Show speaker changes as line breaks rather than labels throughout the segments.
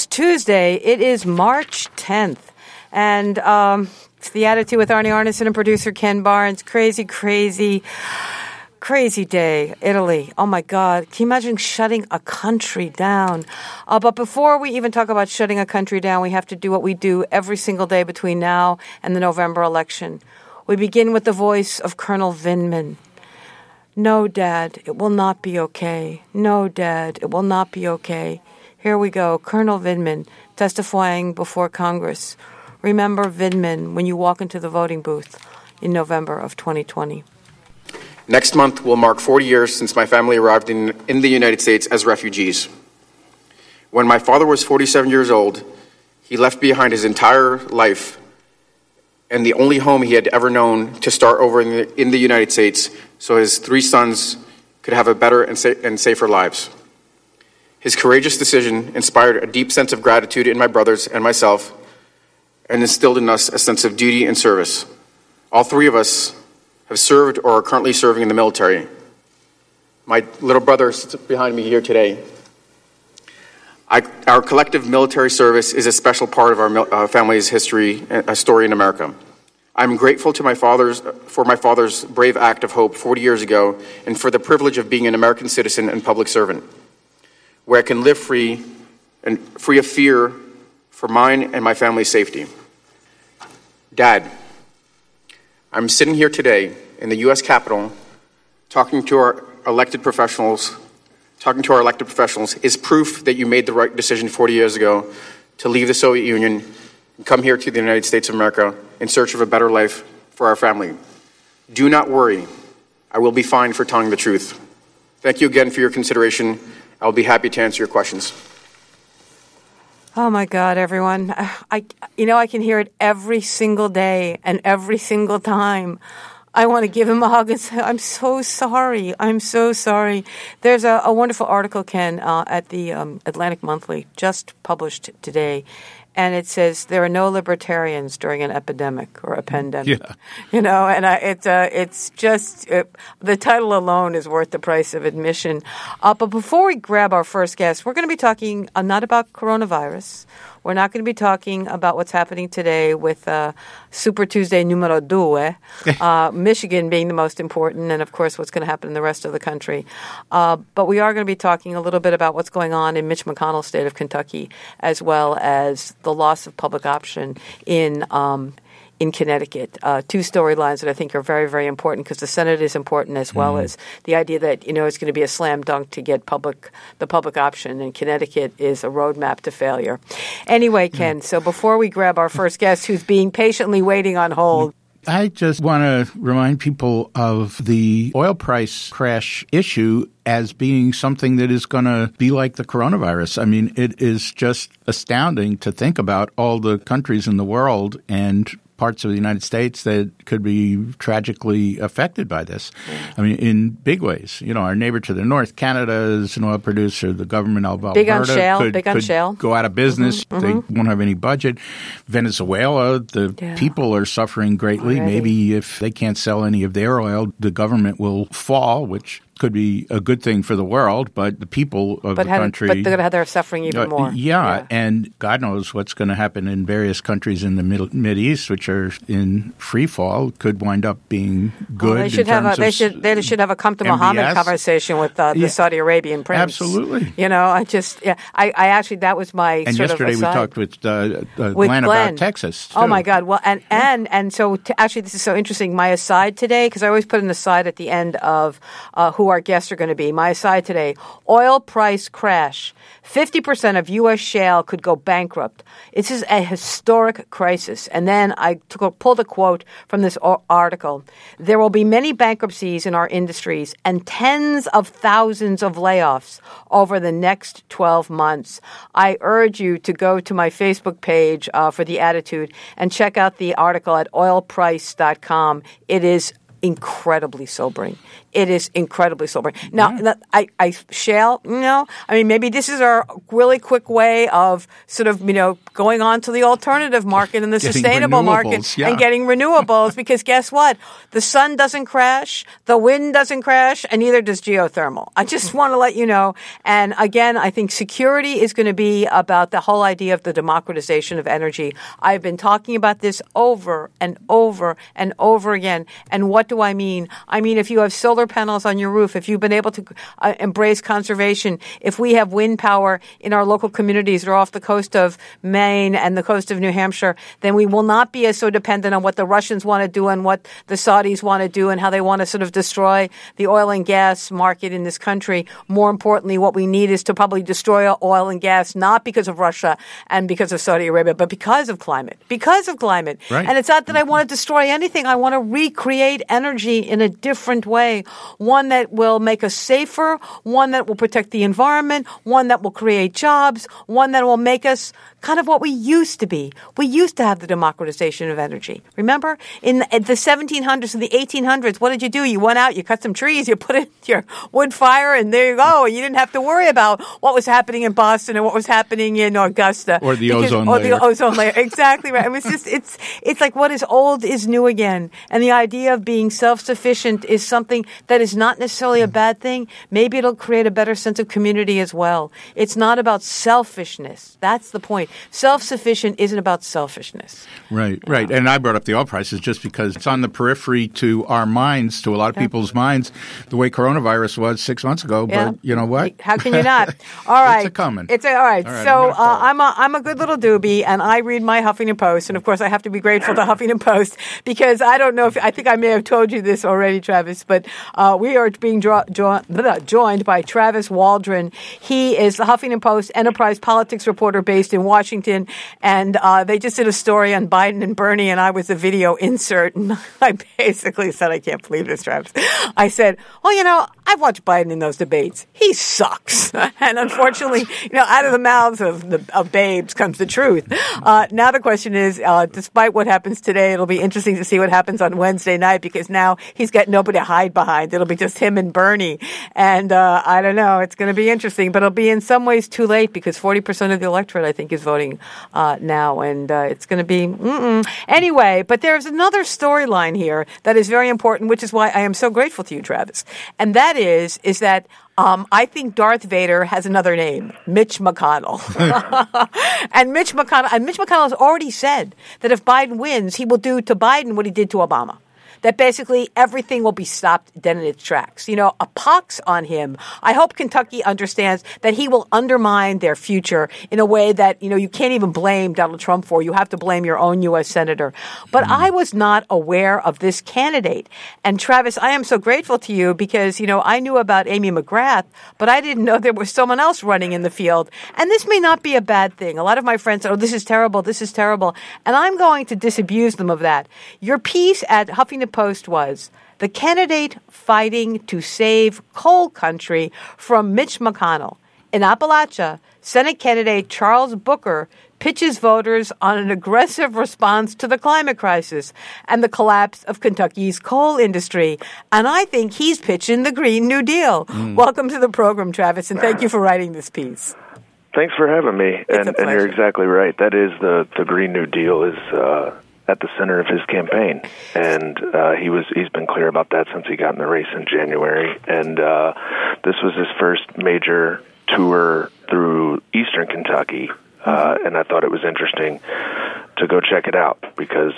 is Tuesday. It is March 10th. And it's The Attitude with Arnie Arnesen and producer Ken Barnes. Crazy day. Italy. Oh, my God. Can you imagine shutting a country down? But before we even talk about shutting a country down, we have to do what we do every single day between now and the November election. We begin with the voice of Colonel Vindman. No, Dad, it will not be okay. No, Dad, it will not be okay. Here we go. Colonel Vindman testifying before Congress. Remember Vindman when you walk into the voting booth in November of 2020.
Next month will mark 40 years since my family arrived in the United States as refugees. When my father was 47 years old, he left behind his entire life and the only home he had ever known to start over in the United States so his 3 sons could have a better and safer lives. His courageous decision inspired a deep sense of gratitude in my brothers and myself and instilled in us a sense of duty and service. All 3 of us have served or are currently serving in the military. My little brother sits behind me here today. Our collective military service is a special part of our family's history, a story in America. I'm grateful to for my father's brave act of hope 40 years ago and for the privilege of being an American citizen and public servant, where I can live free of fear for mine and my family's safety. Dad, I'm sitting here today in the U.S. Capitol talking to our elected professionals is proof that you made the right decision 40 years ago to leave the Soviet Union and come here to the United States of America in search of a better life for our family. Do not worry. I will be fine for telling the truth. Thank you again for your consideration. I'll be happy to answer your questions.
Oh, my God, everyone. I can hear it every single day and every single time. I want to give him a hug and say, I'm so sorry. I'm so sorry. There's a wonderful article, Ken, at the Atlantic Monthly, just published today. And it says there are no libertarians during an epidemic or a pandemic. Yeah. It's just the title alone is worth the price of admission. But before we grab our first guest, we're going to be talking not about coronavirus. We're not going to be talking about what's happening today with Super Tuesday numero 2, Michigan being the most important, and, of course, what's going to happen in the rest of the country. But we are going to be talking a little bit about what's going on in Mitch McConnell's state of Kentucky, as well as the loss of public option in Connecticut. 2 storylines that I think are very, very important because the Senate is important as well as the idea that, it's going to be a slam dunk to get the public option, and Connecticut is a roadmap to failure. Anyway, Ken, so before we grab our first guest who's being patiently waiting on hold,
I just want to remind people of the oil price crash issue as being something that is going to be like the coronavirus. I mean, it is just astounding to think about all the countries in the world and parts of the United States that could be tragically affected by this. I mean, in big ways. Our neighbor to the north, Canada, is an oil producer. The government of Alberta could go out of business. They won't have any budget. Venezuela, the people are suffering greatly. Already. Maybe if they can't sell any of their oil, the government will fall, which could be a good thing for the world, but the people of the country...
But they're suffering even more.
Yeah, and God knows what's going to happen in various countries in the Mideast, which are in free fall, could wind up being good.
They should have a come to Muhammad conversation with the Saudi Arabian prince.
Absolutely.
I actually, that was my
and
sort of
yesterday we talked with Glenn about Texas, too.
Oh, my God. Well, and so actually this is so interesting. My aside today, because I always put an aside at the end of who our guests are going to be. My aside today, oil price crash. 50% of U.S. shale could go bankrupt. This is a historic crisis. And then I pulled a quote from this article. There will be many bankruptcies in our industries and tens of thousands of layoffs over the next 12 months. I urge you to go to my Facebook page for The Attitude and check out the article at oilprice.com. It is incredibly sobering. it is incredibly sobering. Now, shale, I mean, maybe this is our really quick way of sort of, going on to the alternative market and the sustainable market and getting renewables, because guess what? The sun doesn't crash, the wind doesn't crash, and neither does geothermal. I just want to let you know. And again, I think security is going to be about the whole idea of the democratization of energy. I've been talking about this over and over and over again. And what do I mean? I mean, if you have solar panels on your roof, if you've been able to embrace conservation, if we have wind power in our local communities or off the coast of Maine and the coast of New Hampshire, then we will not be as so dependent on what the Russians want to do and what the Saudis want to do and how they want to sort of destroy the oil and gas market in this country. More importantly, what we need is to probably destroy oil and gas, not because of Russia and because of Saudi Arabia, but because of climate. Because of climate.
Right.
And it's not that I want to destroy anything. I want to recreate energy in a different way. One that will make us safer, one that will protect the environment, one that will create jobs, one that will make us kind of what we used to be. We used to have the democratization of energy. Remember? In the 1700s and the 1800s, what did you do? You went out, you cut some trees, you put in your wood fire, and there you go. You didn't have to worry about what was happening in Boston and what was happening in Augusta.
Or the ozone layer.
Or the ozone layer. Exactly right. I mean, it's like what is old is new again. And the idea of being self-sufficient is something that is not necessarily a bad thing. Maybe it'll create a better sense of community as well. It's not about selfishness. That's the point. Self-sufficient isn't about selfishness.
Right. And I brought up the oil prices just because it's on the periphery to our minds, to a lot of people's minds, the way coronavirus was 6 months ago. But you know what?
How can you not? All right.
It's a-coming.
All right. So I'm a good little doobie, and I read my Huffington Post. And, of course, I have to be grateful to Huffington Post because I don't know I think I may have told you this already, Travis, but we are being joined by Travis Waldron. He is the Huffington Post enterprise politics reporter based in Washington, and they just did a story on Biden and Bernie, and I was a video insert, and I basically said, I can't believe this, Travis. I said, well, I've watched Biden in those debates. He sucks. And unfortunately, out of the mouths of babes comes the truth. Now the question is, despite what happens today, it'll be interesting to see what happens on Wednesday night because now he's got nobody to hide behind. It'll be just him and Bernie. And I don't know. It's going to be interesting, but it'll be in some ways too late because 40% of the electorate, I think, is voting now. And it's going to be anyway. But there's another storyline here that is very important, which is why I am so grateful to you, Travis. And that is that I think Darth Vader has another name, Mitch McConnell. And Mitch McConnell has already said that if Biden wins, he will do to Biden what he did to Obama. That basically everything will be stopped dead in its tracks. A pox on him. I hope Kentucky understands that he will undermine their future in a way that, you can't even blame Donald Trump for. You have to blame your own U.S. senator. But I was not aware of this candidate. And Travis, I am so grateful to you because, I knew about Amy McGrath, but I didn't know there was someone else running in the field. And this may not be a bad thing. A lot of my friends said, this is terrible. And I'm going to disabuse them of that. Your piece at Huffington Post was the candidate fighting to save coal country from Mitch McConnell. In Appalachia, Senate candidate Charles Booker pitches voters on an aggressive response to the climate crisis and the collapse of Kentucky's coal industry. And I think he's pitching the Green New Deal. Welcome to the program, Travis, and thank you for writing this piece.
Thanks for having me. And you're exactly right. That is the Green New Deal is at the center of his campaign, and he's been clear about that since he got in the race in January. And this was his first major tour through Eastern Kentucky, and I thought it was interesting to go check it out because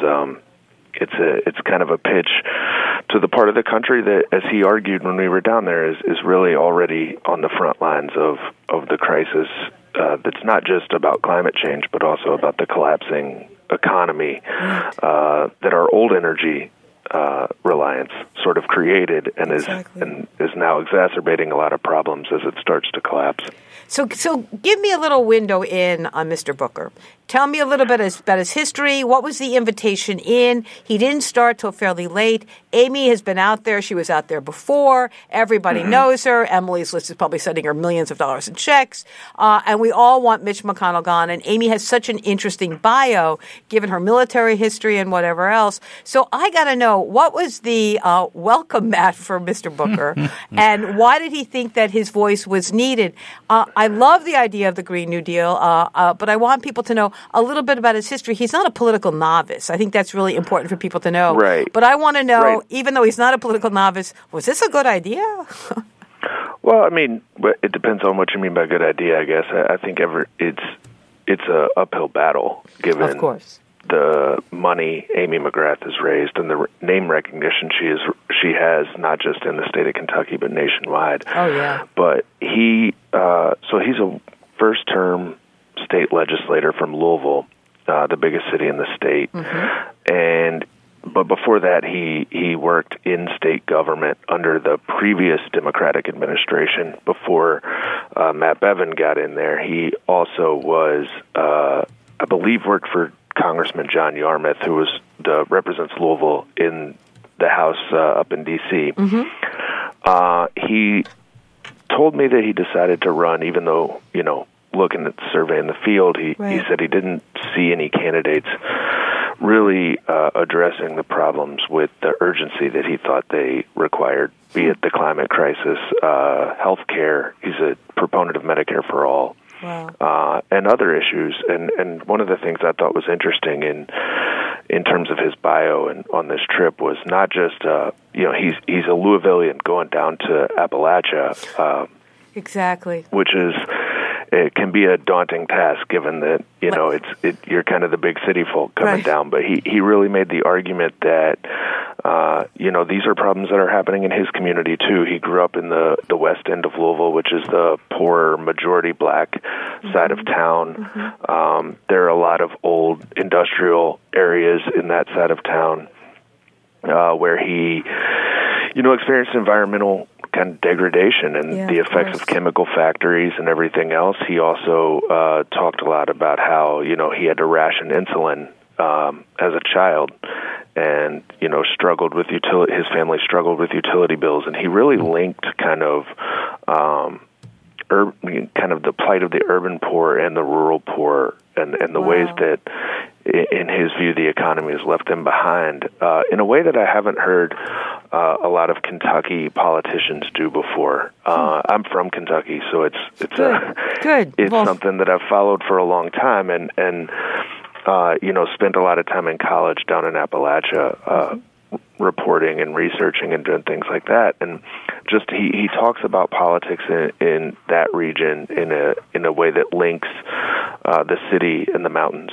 it's kind of a pitch to the part of the country that, as he argued when we were down there, is really already on the front lines of the crisis. That's not just about climate change, but also about the collapsing economy that our old energy reliance sort of created and is now exacerbating a lot of problems as it starts to collapse.
So give me a little window in on Mr. Booker. Tell me a little bit about his history. What was the invitation in? He didn't start till fairly late. Amy has been out there. She was out there before. Everybody knows her. Emily's List is probably sending her millions of dollars in checks. And we all want Mitch McConnell gone. And Amy has such an interesting bio, given her military history and whatever else. So I got to know, what was the welcome that for Mr. Booker? And why did he think that his voice was needed? I love the idea of the Green New Deal, but I want people to know a little bit about his history. He's not a political novice. I think that's really important for people to know.
Right.
But I want to know,
right.
Even though he's not a political novice, was this a good idea?
Well, I mean, it depends on what you mean by good idea, I guess. I think it's a uphill battle, given
of course.
the money Amy McGrath has raised and the name recognition she has, not just in the state of Kentucky, but nationwide.
Oh, yeah.
But he's a first-term state legislator from Louisville, the biggest city in the state. Mm-hmm. But before that, he worked in state government under the previous Democratic administration before Matt Bevin got in there. He also was, I believe, worked for Congressman John Yarmouth, who represents Louisville in the House up in D.C. Mm-hmm. He told me that he decided to run, even though, looking at the survey in the field, he said he didn't see any candidates really addressing the problems with the urgency that he thought they required, be it the climate crisis, health care. He's a proponent of Medicare for All. Wow. And other issues. And one of the things I thought was interesting in terms of his bio and on this trip was not just, he's a Louisvillian going down to Appalachia.
Exactly.
Which it can be a daunting task, given that you're kind of the big city folk coming down. But he really made the argument that these are problems that are happening in his community too. He grew up in the west end of Louisville, which is the poorer, majority black side of town. Mm-hmm. There are a lot of old industrial areas in that side of town where he experienced environmental kind of degradation and the effects of chemical factories and everything else. He also talked a lot about how, he had to ration insulin as a child and, struggled with his family struggled with utility bills. And he really linked kind of the plight of the urban poor and the rural poor and the ways that, in his view, the economy has left them behind in a way that I haven't heard a lot of Kentucky politicians do before. I'm from Kentucky, so it's
good.
It's something that I've followed for a long time, and spent a lot of time in college down in Appalachia, reporting and researching and doing things like that. And just he talks about politics in that region in a way that links the city and the mountains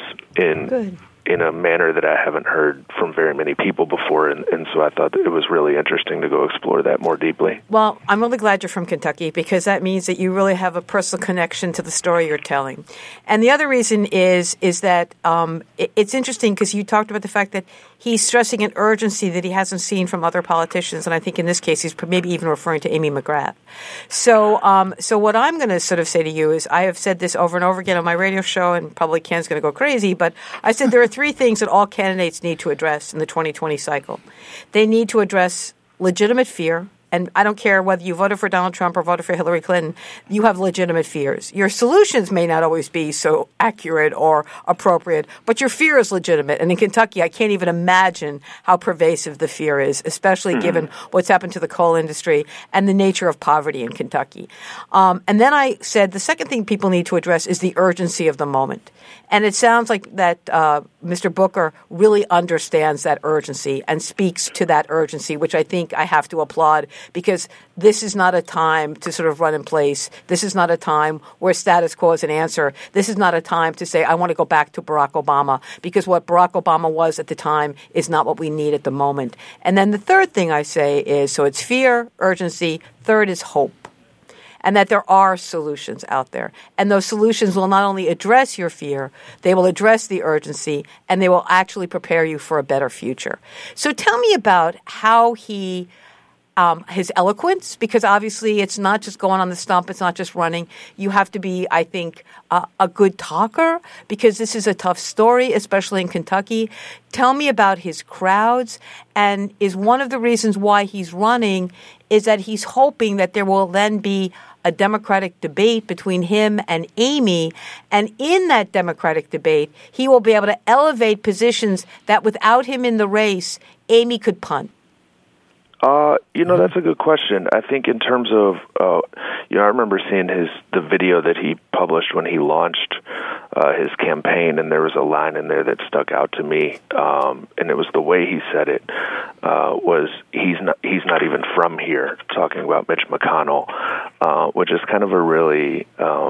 in a manner that I haven't heard from very many people before, and so I thought that it was really interesting to go explore that more deeply.
Well, I'm really glad you're from Kentucky, because that means that you really have a personal connection to the story you're telling. And the other reason is that it's interesting because you talked about the fact that he's stressing an urgency that he hasn't seen from other politicians, and I think in this case he's maybe even referring to Amy McGrath. So what I'm going to sort of say to you is, I have said this over and over again on my radio show, and probably Ken's going to go crazy, but I said there are three things that all candidates need to address in the 2020 cycle. They need to address legitimate fear. And I don't care whether you voted for Donald Trump or voted for Hillary Clinton, you have legitimate fears. Your solutions may not always be so accurate or appropriate, but your fear is legitimate. And in Kentucky, I can't even imagine how pervasive the fear is, especially given what's happened to the coal industry and the nature of poverty in Kentucky. And then I said the second thing people need to address is the urgency of the moment. And it sounds like that Mr. Booker really understands that urgency and speaks to that urgency, which I think I have to applaud, because this is not a time to sort of run in place. This is not a time where status quo is an answer. This is not a time to say, I want to go back to Barack Obama, because what Barack Obama was at the time is not what we need at the moment. And then the third thing I say is, so it's fear, urgency. Third is hope. And that there are solutions out there. And those solutions will not only address your fear, they will address the urgency, and they will actually prepare you for a better future. So tell me about how he his eloquence, because obviously it's not just going on the stump, it's not just running. You have to be, I think, a good talker, because this is a tough story, especially in Kentucky. Tell me about his crowds, and is one of the reasons why he's running is that he's hoping that there will then be a Democratic debate between him and Amy, and in that Democratic debate, he will be able to elevate positions that without him in the race, Amy could punt.
That's a good question. I think in terms of, I remember seeing the video that he published when he launched his campaign, and there was a line in there that stuck out to me, and it was the way he said it. Was he's not even from here, talking about Mitch McConnell, which is kind of a really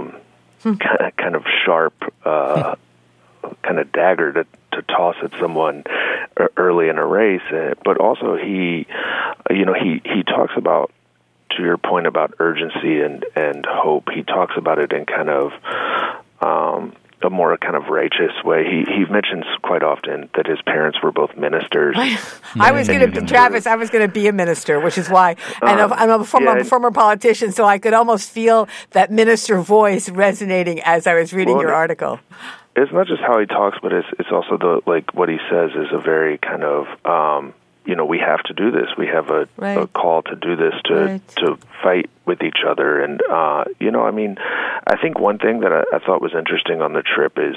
kind of sharp kind of dagger to toss at someone early in a race. But also he talks about, to your point about urgency and hope, he talks about it in kind of a more kind of righteous way. He mentions quite often that his parents were both ministers.
I was going to be, Travis, I was going to be a minister, which is why I'm a former politician, so I could almost feel that minister voice resonating as I was reading your article.
It's not just how he talks, but it's also what he says is a very kind of, we have to do this. We have a call to do this, to fight with each other. And, I think one thing that I thought was interesting on the trip is,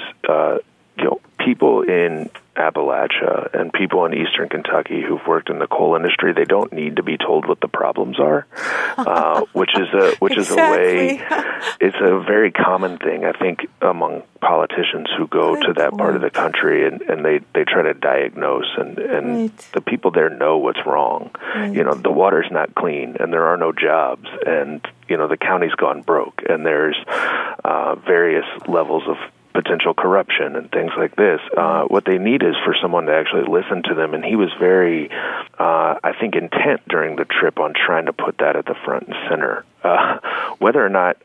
people in Appalachia and people in eastern Kentucky who've worked in the coal industry, they don't need to be told what the problems are, which is a way. It's a very common thing, I think, among politicians who go to that part of the country and they try to diagnose and the people there know what's wrong. The water's not clean and there are no jobs and the county's gone broke and there's various levels of potential corruption and things like this. What they need is for someone to actually listen to them, and he was very, I think, intent during the trip on trying to put that at the front and center. Whether or not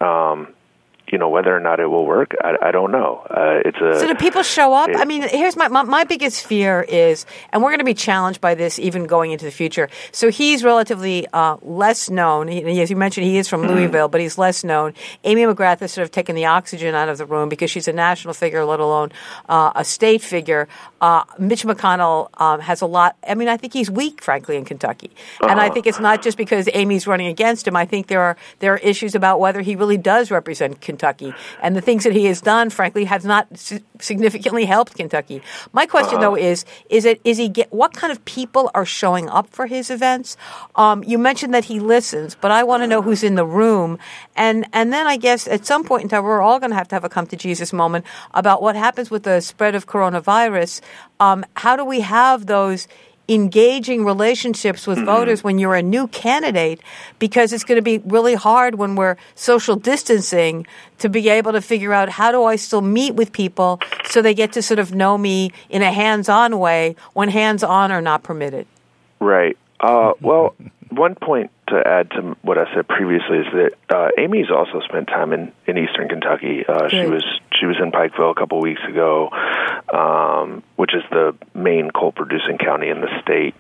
it will work, I don't know. So do
people show up? I mean, here's my biggest fear is, and we're going to be challenged by this even going into the future. So he's relatively less known. As you mentioned, he is from Louisville, but he's less known. Amy McGrath has sort of taken the oxygen out of the room because she's a national figure, let alone a state figure. Mitch McConnell has a lot. I mean, I think he's weak, frankly, in Kentucky. And I think it's not just because Amy's running against him. I think there are issues about whether he really does represent Kentucky. And the things that he has done, frankly, have not significantly helped Kentucky. My question, though, is what kind of people are showing up for his events? You mentioned that he listens, but I want to know who's in the room. And then I guess at some point in time, we're all going to have a come to Jesus moment about what happens with the spread of coronavirus. How do we have those engaging relationships with voters when you're a new candidate, because it's going to be really hard when we're social distancing to be able to figure out how do I still meet with people so they get to sort of know me in a hands-on way when hands-on are not permitted.
Right. Well, one point to add to what I said previously is that Amy's also spent time in eastern Kentucky. She was in Pikeville a couple weeks ago, which is the main coal-producing county in the state.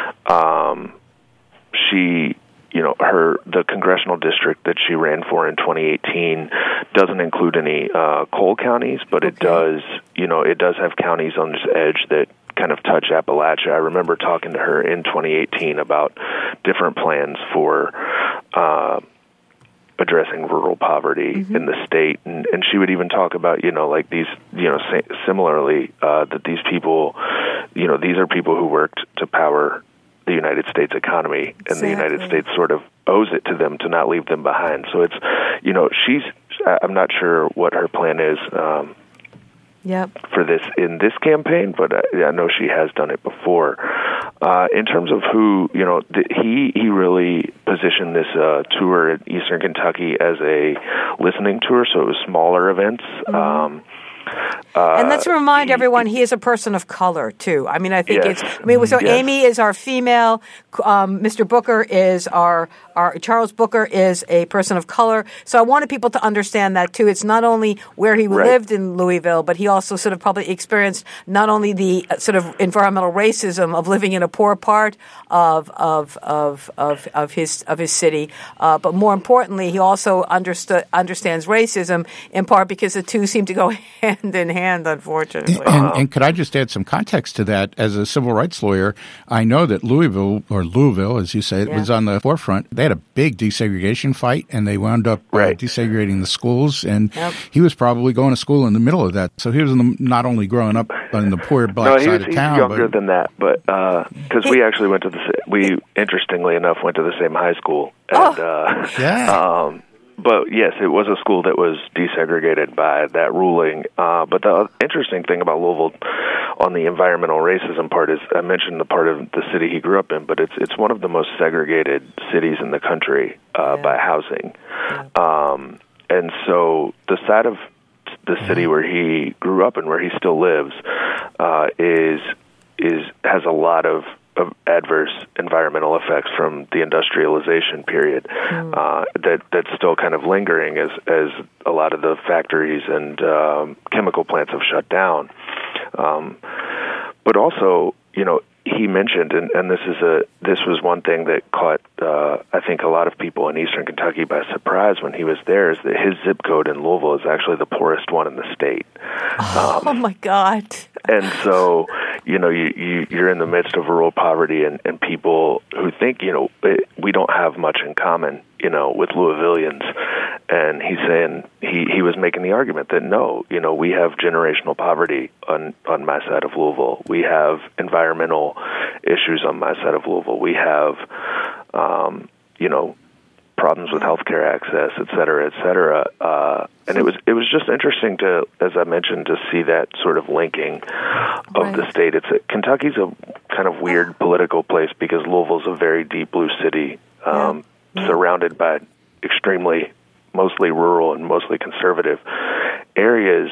The congressional district that she ran for in 2018 doesn't include any coal counties, but it does have counties on this edge that kind of touch Appalachia. I remember talking to her in 2018 about different plans for addressing rural poverty in the state, and she would even talk about similarly that these people, these are people who worked to power the United States economy, and the United States sort of owes it to them to not leave them behind. So it's, I'm not sure what her plan is for this in this campaign, but I know she has done it before. In terms of who, he really positioned this tour in Eastern Kentucky as a listening tour, so it was smaller events.
And let's remind everyone, he is a person of color, too. I mean, I think Amy is our female, Mr. Booker is our Charles Booker is a person of color. So I wanted people to understand that, too. It's not only where he lived in Louisville, but he also sort of probably experienced not only the sort of environmental racism of living in a poor part of his city, but more importantly, he also understands racism in part because the two seem to go hand in hand. hand, unfortunately.
And could I just add some context to that? As a civil rights lawyer, I know that Louisville, as you say, it was on the forefront. They had a big desegregation fight, and they wound up desegregating the schools. And he was probably going to school in the middle of that. So he was not only growing up in the poor black side of town.
He's younger than that, but because we actually went to interestingly enough, went to the same high school. And, but yes, it was a school that was desegregated by that ruling. But the interesting thing about Louisville on the environmental racism part is I mentioned the part of the city he grew up in, but it's one of the most segregated cities in the country by housing. And so the side of the city where he grew up and where he still lives has a lot of adverse environmental effects from the industrialization period that's still kind of lingering as a lot of the factories and chemical plants have shut down. But also, he mentioned, and this was one thing that caught I think a lot of people in Eastern Kentucky by surprise when he was there, is that his zip code in Louisville is actually the poorest one in the state.
Oh my God!
And so, you're in the midst of rural poverty, and people who think we don't have much in common, with Louisvillians. And he's saying he was making the argument that no, we have generational poverty on my side of Louisville. We have environmental issues on my side of Louisville. We have, problems with healthcare access, et cetera, and it was just interesting to, as I mentioned, to see that sort of linking of the state. Kentucky's a kind of weird political place because Louisville's a very deep blue city, surrounded by extremely mostly rural and mostly conservative areas.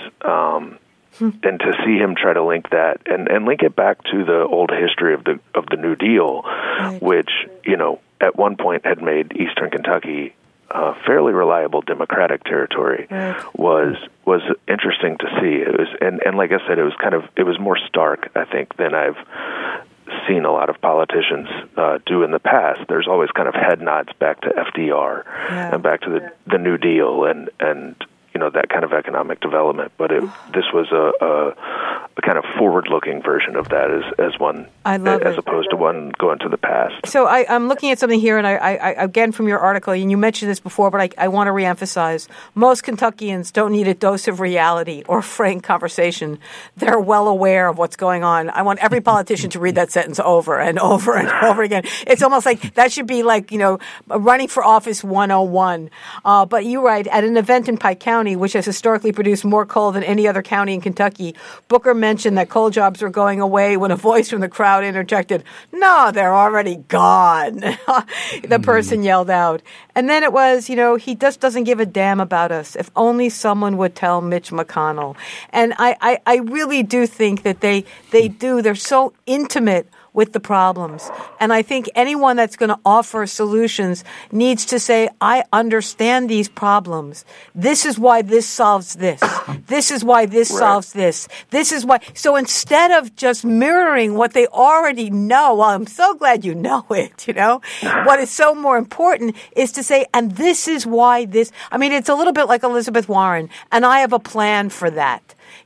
And to see him try to link that and link it back to the old history of the New Deal, which at one point had made Eastern Kentucky fairly reliable Democratic territory, was interesting to see. It was and like I said, it was more stark, I think, than I've seen a lot of politicians do in the past. There's always kind of head nods back to FDR and back to the New Deal and that kind of economic development. But this was a kind of forward-looking version of that as one, as opposed to one going to the past.
So I'm looking at something here, and I again from your article, and you mentioned this before, but I want to reemphasize: most Kentuckians don't need a dose of reality or frank conversation. They're well aware of what's going on. I want every politician to read that sentence over and over and over again. It's almost like that should be like running for office 101. But you're right. At an event in Pike County, which has historically produced more coal than any other county in Kentucky, Booker mentioned that coal jobs were going away when a voice from the crowd interjected, "No, they're already gone." The person yelled out. And then it was, he just doesn't give a damn about us. If only someone would tell Mitch McConnell. And I really do think that they do. They're so intimate with the problems. And I think anyone that's going to offer solutions needs to say, I understand these problems. This is why this solves this. This is why this solves this. This is why. So instead of just mirroring what they already know, well, I'm so glad you know it, what is so more important is to say, and this is why this, it's a little bit like Elizabeth Warren, and I have a plan for that.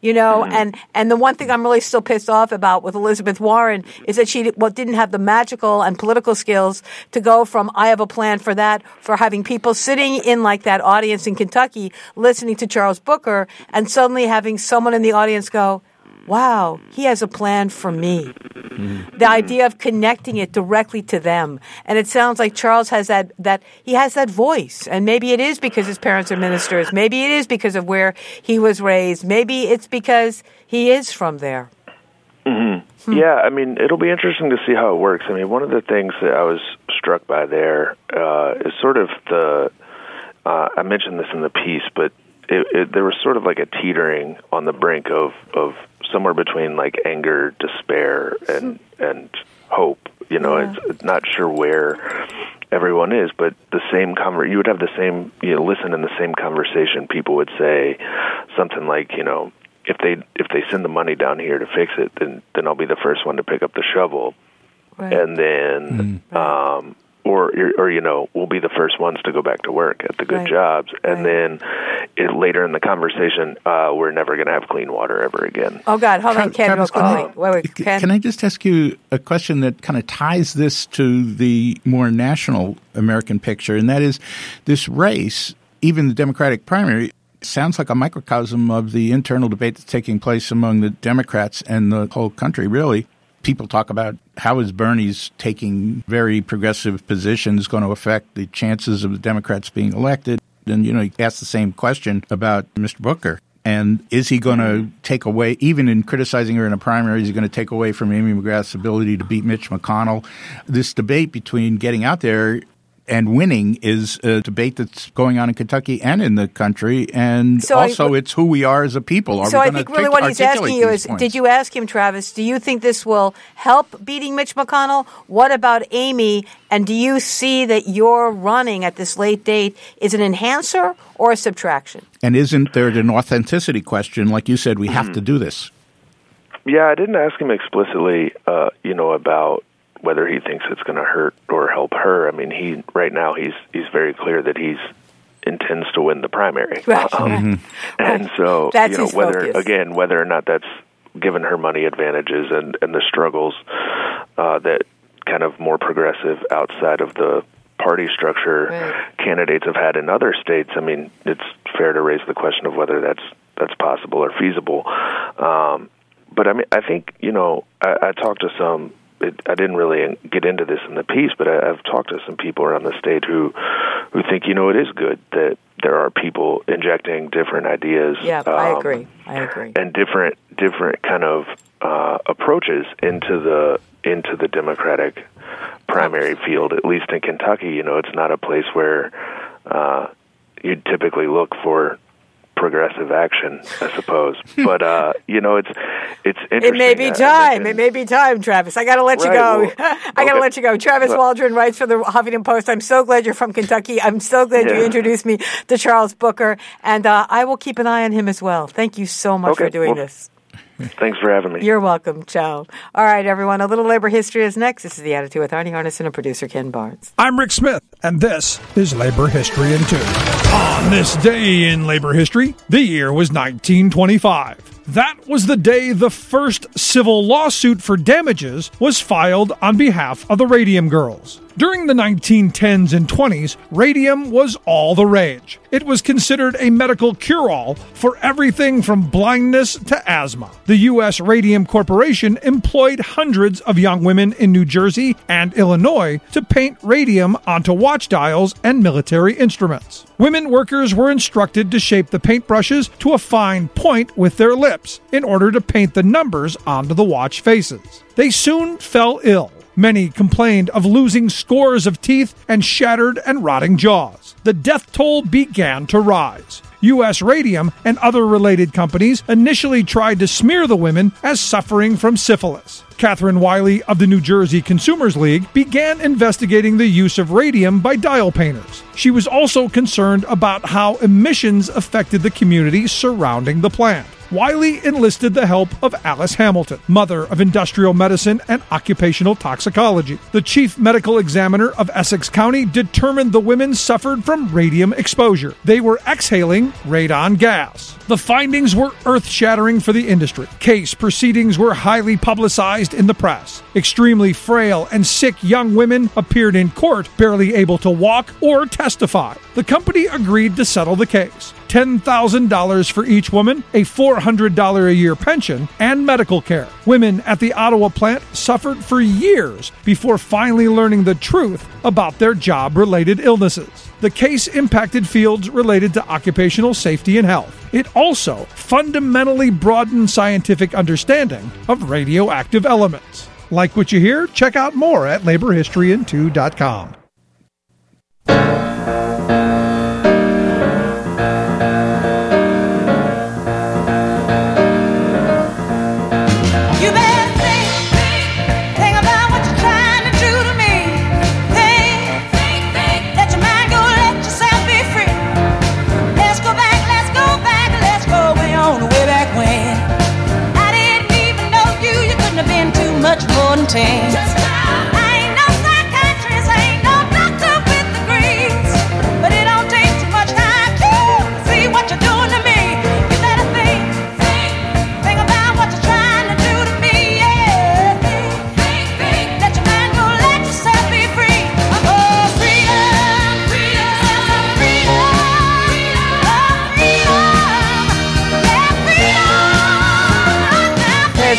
And the one thing I'm really still pissed off about with Elizabeth Warren is that she didn't have the magical and political skills to go from I have a plan for that, for having people sitting in like that audience in Kentucky listening to Charles Booker, and suddenly having someone in the audience go, wow, he has a plan for me. The idea of connecting it directly to them. And it sounds like Charles has that he has that voice. And maybe it is because his parents are ministers. Maybe it is because of where he was raised. Maybe it's because he is from there.
Mm-hmm. Yeah, it'll be interesting to see how it works. One of the things that I was struck by there is sort of I mentioned this in the piece, but there was sort of like a teetering on the brink of somewhere between like anger, despair, and hope. It's not sure where everyone is, but the same you would have the same listen in the same conversation. People would say something like, if they send the money down here to fix it, then I'll be the first one to pick up the shovel. Right. And then or we'll be the first ones to go back to work at the good jobs. And then later in the conversation, we're never going to have clean water ever again.
Oh, God. Hold on, Ken, real quickly. Wait, Ken.
Can I just ask you a question that kind of ties this to the more national American picture, and that is this race, even the Democratic primary, sounds like a microcosm of the internal debate that's taking place among the Democrats and the whole country, really. People talk about how is Bernie's taking very progressive positions going to affect the chances of the Democrats being elected. And, you ask the same question about Mr. Booker. And is he going to take away, even in criticizing her in a primary, is he going to take away from Amy McGrath's ability to beat Mitch McConnell? This debate between getting out there and winning is a debate that's going on in Kentucky and in the country. And it's who we are as a people.
So I think really what he's asking you is, did you ask him, Travis, do you think this will help beating Mitch McConnell? What about Amy? And do you see that your running at this late date is an enhancer or a subtraction?
And isn't there an authenticity question? Like you said, we have to do this.
Yeah, I didn't ask him explicitly, about whether he thinks it's going to hurt or help her. I mean, he's very clear that he intends to win the primary.
Right.
And so,
that's his
whether
focus.
or not that's given her money advantages and the struggles that kind of more progressive outside of the party structure candidates have had in other states. I mean, it's fair to raise the question of whether that's possible or feasible. But I mean, I think, I talked to some. I didn't really get into this in the piece, but I've talked to some people around the state who think, it is good that there are people injecting different ideas.
Yeah, I agree.
And different kind of approaches into the Democratic primary field. At least in Kentucky, it's not a place where you'd typically look for progressive action, I suppose. But it's interesting.
It may be time. It may be time, Travis. I got to let you go. I got to let you go. Travis Waldron writes for the Huffington Post. I'm so glad you're from Kentucky. I'm so glad you introduced me to Charles Booker, and I will keep an eye on him as well. Thank you so much for doing this.
Thanks for having me.
You're welcome. Ciao. All right, everyone. A little labor history is next. This is The Attitude with Arnie Harness and producer Ken Barnes.
I'm Rick Smith, and this is Labor History in 2. On this day in labor history, the year was 1925. That was the day the first civil lawsuit for damages was filed on behalf of the Radium Girls. During the 1910s and 20s, radium was all the rage. It was considered a medical cure-all for everything from blindness to asthma. The U.S. Radium Corporation employed hundreds of young women in New Jersey and Illinois to paint radium onto watch dials and military instruments. Women workers were instructed to shape the paintbrushes to a fine point with their lips in order to paint the numbers onto the watch faces. They soon fell ill. Many complained of losing scores of teeth and shattered and rotting jaws. The death toll began to rise. U.S. Radium and other related companies initially tried to smear the women as suffering from syphilis. Catherine Wiley of the New Jersey Consumers League began investigating the use of radium by dial painters. She was also concerned about how emissions affected the community surrounding the plant. Wiley enlisted the help of Alice Hamilton, mother of industrial medicine and occupational toxicology. The chief medical examiner of Essex County determined the women suffered from radium exposure. They were exhaling radon gas. The findings were earth-shattering for the industry. Case proceedings were highly publicized in the press. Extremely frail and sick young women appeared in court, barely able to walk or testify. The company agreed to settle the case. $10,000 for each woman, a $400 a year pension, and medical care. Women at the Ottawa plant suffered for years before finally learning the truth about their job-related illnesses. The case impacted fields related to occupational safety and health. It also fundamentally broadened scientific understanding of radioactive elements. Like what you hear? Check out more at laborhistoryin2.com.
I ain't no psychiatrist, ain't no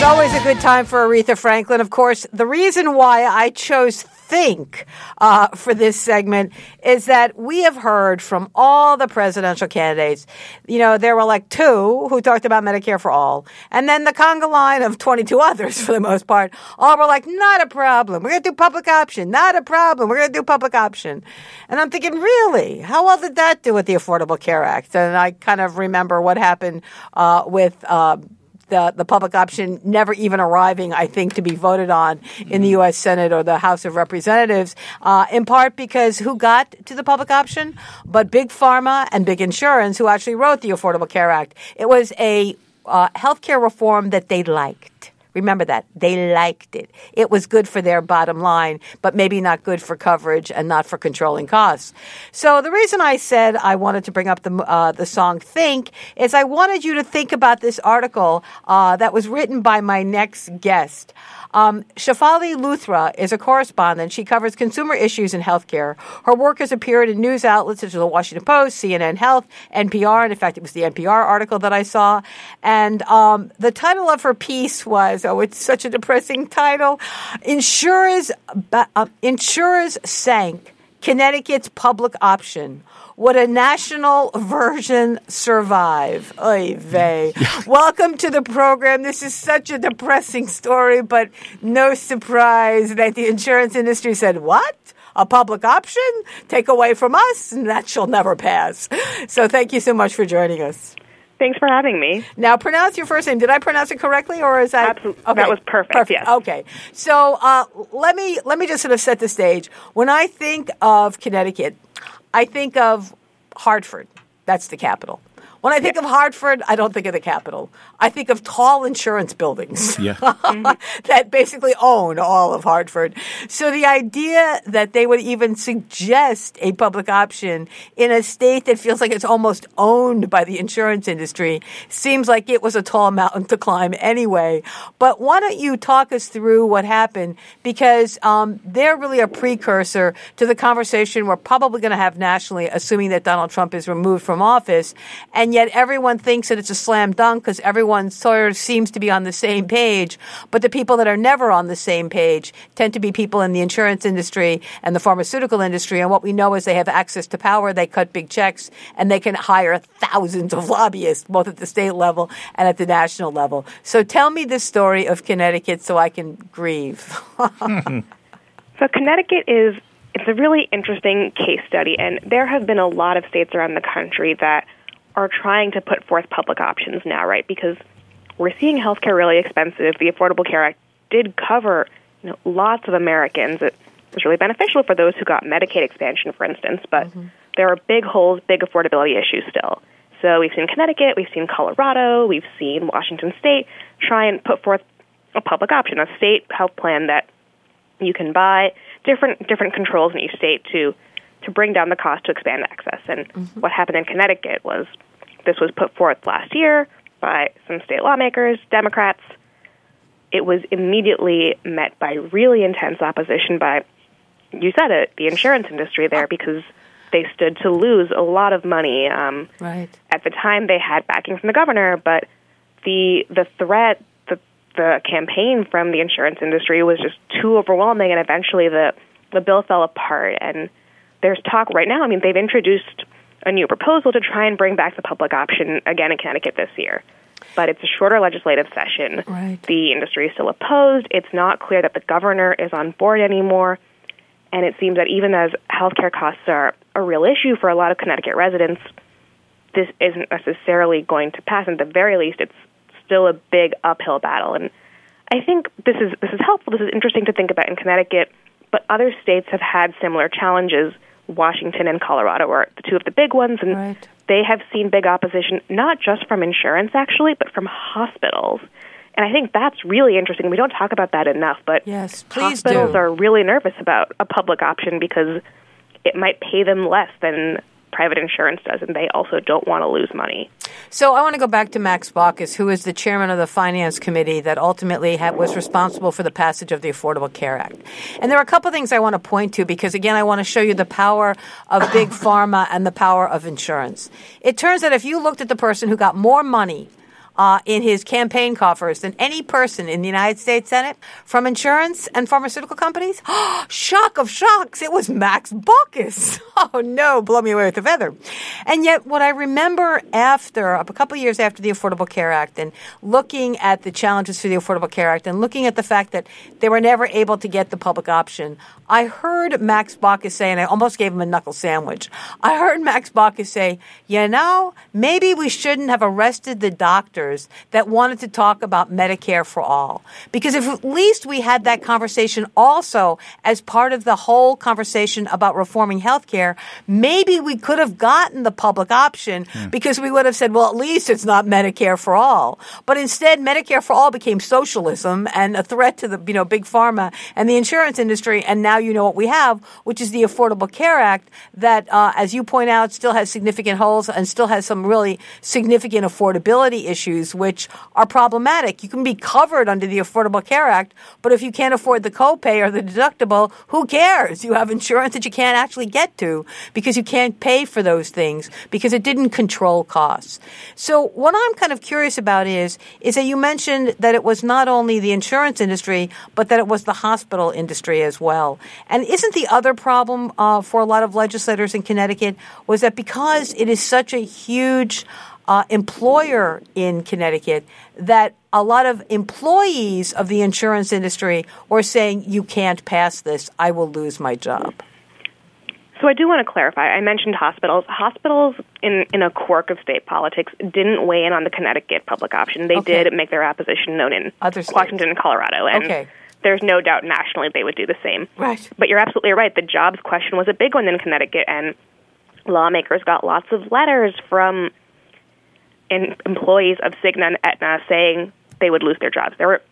always a good time for Aretha Franklin. Of course, the reason why I chose Think for this segment is that we have heard from all the presidential candidates. You know, there were like 2 who talked about Medicare for all. And then the conga line of 22 others, for the most part, all were like, not a problem. We're going to do public option. Not a problem. We're going to do public option. And I'm thinking, really? How well did that do with the Affordable Care Act? And I kind of remember what happened with the public option never even arriving, I think, to be voted on in the U.S. Senate or the House of Representatives, in part because who got to the public option? But Big Pharma and Big Insurance, who actually wrote the Affordable Care Act. It was a healthcare reform that they liked. Remember that. They liked it. It was good for their bottom line, but maybe not good for coverage and not for controlling costs. So the reason I said I wanted to bring up the song Think is I wanted you to think about this article that was written by my next guest. Shefali Luthra is a correspondent. She covers consumer issues in healthcare. Her work has appeared in news outlets such as the Washington Post, CNN Health, NPR, and in fact, it was the NPR article that I saw. And the title of her piece was, it's such a depressing title, Insurers Sank Connecticut's Public Option. Would a national version survive? Oy vey. Welcome to the program. This is such a depressing story, but no surprise that the insurance industry said, what? A public option? Take away from us? And that shall never pass. So thank you so much for joining us.
Thanks for having me.
Now, pronounce your first name. Did I pronounce it correctly, or is that
absolutely? Okay. That was perfect. Yes.
Okay. So let me just sort of set the stage. When I think of Connecticut, I think of Hartford. That's the capital. When I think of Hartford, I don't think of the capital. I think of tall insurance buildings that basically own all of Hartford. So the idea that they would even suggest a public option in a state that feels like it's almost owned by the insurance industry seems like it was a tall mountain to climb anyway. But why don't you talk us through what happened? Because they're really a precursor to the conversation we're probably going to have nationally, assuming that Donald Trump is removed from office. And yet everyone thinks that it's a slam dunk because everyone sort of seems to be on the same page. But the people that are never on the same page tend to be people in the insurance industry and the pharmaceutical industry. And what we know is they have access to power, they cut big checks, and they can hire thousands of lobbyists, both at the state level and at the national level. So tell me the story of Connecticut so I can grieve.
So Connecticut it's a really interesting case study, and there have been a lot of states around the country that are trying to put forth public options now, right? Because we're seeing healthcare really expensive. The Affordable Care Act did cover lots of Americans. It was really beneficial for those who got Medicaid expansion, for instance, but there are big holes, big affordability issues still. So we've seen Connecticut, we've seen Colorado, we've seen Washington State try and put forth a public option, a state health plan that you can buy, different controls in each state to bring down the cost to expand access. And what happened in Connecticut was this was put forth last year by some state lawmakers, Democrats. It was immediately met by really intense opposition by, you said it, the insurance industry there, because they stood to lose a lot of money.
Right. At
the time, they had backing from the governor, but the threat, the campaign from the insurance industry was just too overwhelming, and eventually the bill fell apart. And there's talk right now. I mean, they've introduced a new proposal to try and bring back the public option again in Connecticut this year. But it's a shorter legislative session.
Right.
The industry is still opposed. It's not clear that the governor is on board anymore. And it seems that even as healthcare costs are a real issue for a lot of Connecticut residents, this isn't necessarily going to pass. At the very least, it's still a big uphill battle. And I think this is helpful. This is interesting to think about in Connecticut. But other states have had similar challenges. Washington and Colorado are the two of the big ones, and they have seen big opposition, not just from insurance, actually, but from hospitals. And I think that's really interesting. We don't talk about that enough, but
yes,
hospitals are really nervous about a public option because it might pay them less than private insurance does, and they also don't want to lose money.
So I want to go back to Max Baucus, who is the chairman of the Finance Committee that ultimately was responsible for the passage of the Affordable Care Act. And there are a couple of things I want to point to because, again, I want to show you the power of big pharma and the power of insurance. It turns out if you looked at the person who got more money in his campaign coffers than any person in the United States Senate from insurance and pharmaceutical companies? Shock of shocks. It was Max Baucus. Oh, no, blow me away with a feather. And yet what I remember after, a couple of years after the Affordable Care Act and looking at the challenges for the Affordable Care Act and looking at the fact that they were never able to get the public option, I heard Max Baucus say, and I almost gave him a knuckle sandwich, I heard Max Baucus say, maybe we shouldn't have arrested the doctors that wanted to talk about Medicare for all. Because if at least we had that conversation also as part of the whole conversation about reforming health care, maybe we could have gotten the public option because we would have said, well, at least it's not Medicare for all. But instead, Medicare for all became socialism and a threat to the big pharma and the insurance industry. And now you know what we have, which is the Affordable Care Act that, as you point out, still has significant holes and still has some really significant affordability issues, which are problematic. You can be covered under the Affordable Care Act, but if you can't afford the copay or the deductible, who cares? You have insurance that you can't actually get to because you can't pay for those things because it didn't control costs. So what I'm kind of curious about is that you mentioned that it was not only the insurance industry, but that it was the hospital industry as well. And isn't the other problem for a lot of legislators in Connecticut was that because it is such a huge employer in Connecticut that a lot of employees of the insurance industry were saying, you can't pass this, I will lose my job.
So I do want to clarify. I mentioned hospitals. Hospitals, in a quirk of state politics, didn't weigh in on the Connecticut public option. They did make their opposition known in Washington and Colorado. And there's no doubt nationally they would do the same.
Right.
But you're absolutely right. The jobs question was a big one in Connecticut, and lawmakers got lots of letters from employees of Cigna and Aetna saying they would lose their jobs. There were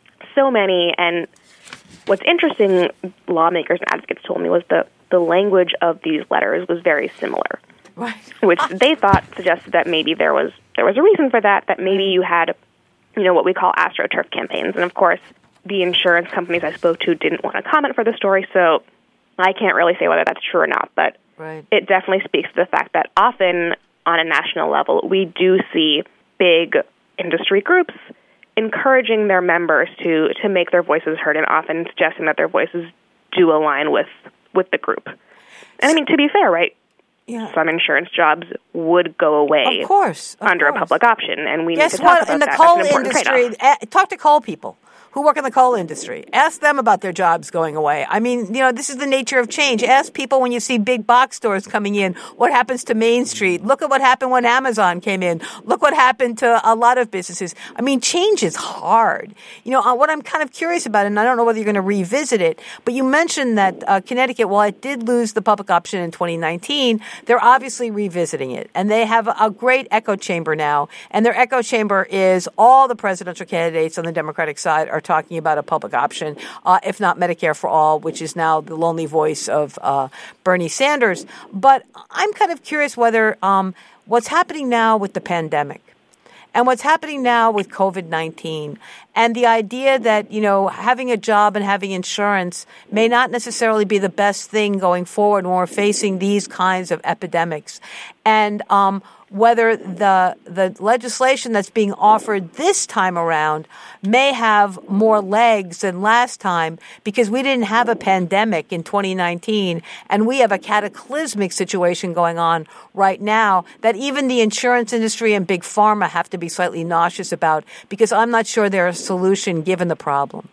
so many, and what's interesting, lawmakers and advocates told me, was the language of these letters was very similar,
right?
Which they thought suggested that maybe there was a reason for that maybe you had, what we call AstroTurf campaigns. And of course, the insurance companies I spoke to didn't want to comment for the story, so I can't really say whether that's true or not, but it definitely speaks to the fact that often on a national level, we do see big industry groups encouraging their members to make their voices heard and often suggesting that their voices do align with the group. And I mean, to be fair, right? Yeah. Some insurance jobs would go away
of course.
A public option, and we
Guess
need to talk
what?
about
In the
that.
coal
That's an important
industry,
trade-off.
talk to coal people who work in the coal industry. Ask them about their jobs going away. I mean, this is the nature of change. Ask people when you see big box stores coming in, what happens to Main Street? Look at what happened when Amazon came in. Look what happened to a lot of businesses. I mean, change is hard. What I'm kind of curious about, and I don't know whether you're going to revisit it, but you mentioned that Connecticut, while it did lose the public option in 2019, they're obviously revisiting it. And they have a great echo chamber now. And their echo chamber is all the presidential candidates on the Democratic side are talking about a public option, if not Medicare for all, which is now the lonely voice of Bernie Sanders. But I'm kind of curious whether what's happening now with the pandemic and what's happening now with COVID-19 and the idea that, having a job and having insurance may not necessarily be the best thing going forward when we're facing these kinds of epidemics. And whether the legislation that's being offered this time around may have more legs than last time because we didn't have a pandemic in 2019 and we have a cataclysmic situation going on right now that even the insurance industry and big pharma have to be slightly nauseous about because I'm not sure they're a solution given the problem.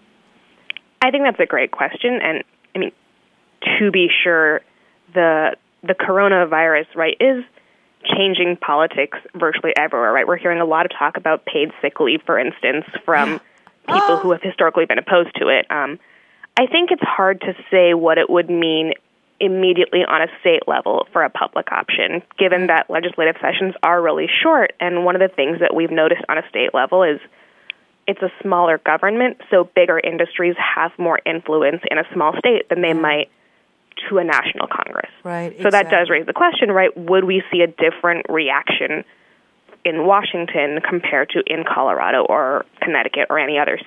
I think that's a great question. And, I mean, to be sure, the coronavirus, right, is changing politics virtually everywhere, right? We're hearing a lot of talk about paid sick leave, for instance, from people who have historically been opposed to it. I think it's hard to say what it would mean immediately on a state level for a public option, given that legislative sessions are really short. And one of the things that we've noticed on a state level is it's a smaller government, so bigger industries have more influence in a small state than they might to a national Congress.
Right.
So that does raise the question, right? Would we see a different reaction in Washington compared to in Colorado or Connecticut or any other state?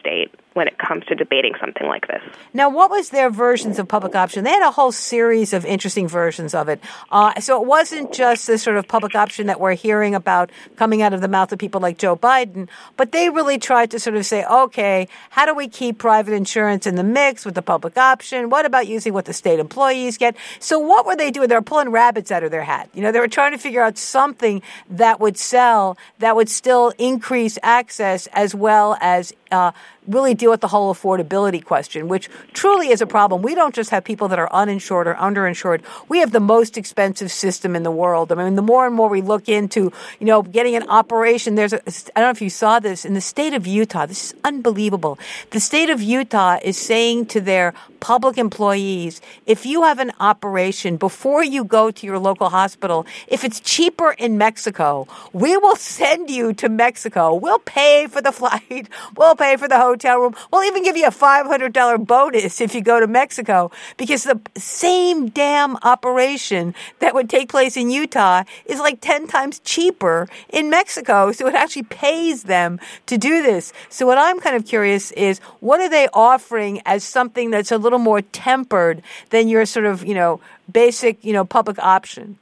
when it comes to debating something like this.
Now, what was their versions of public option? They had a whole series of interesting versions of it. So it wasn't just this sort of public option that we're hearing about coming out of the mouth of people like Joe Biden, but they really tried to sort of say, okay, how do we keep private insurance in the mix with the public option? What about using what the state employees get? So what were they doing? They were pulling rabbits out of their hat. You know, they were trying to figure out something that would sell, that would still increase access as well as really deal with the whole affordability question, which truly is a problem. We don't just have people that are uninsured or underinsured. We have the most expensive system in the world. I mean, the more and more we look into, you know, getting an operation, I don't know if you saw this, in the state of Utah, this is unbelievable. The state of Utah is saying to their public employees, if you have an operation before you go to your local hospital, if it's cheaper in Mexico, we will send you to Mexico. We'll pay for the flight. We'll pay for the hotel room. We'll even give you a $500 bonus if you go to Mexico, because the same damn operation that would take place in Utah is like 10 times cheaper in Mexico. So it actually pays them to do this. So what I'm kind of curious is, what are they offering as something that's a little more tempered than your sort of, you know, basic, you know, public option?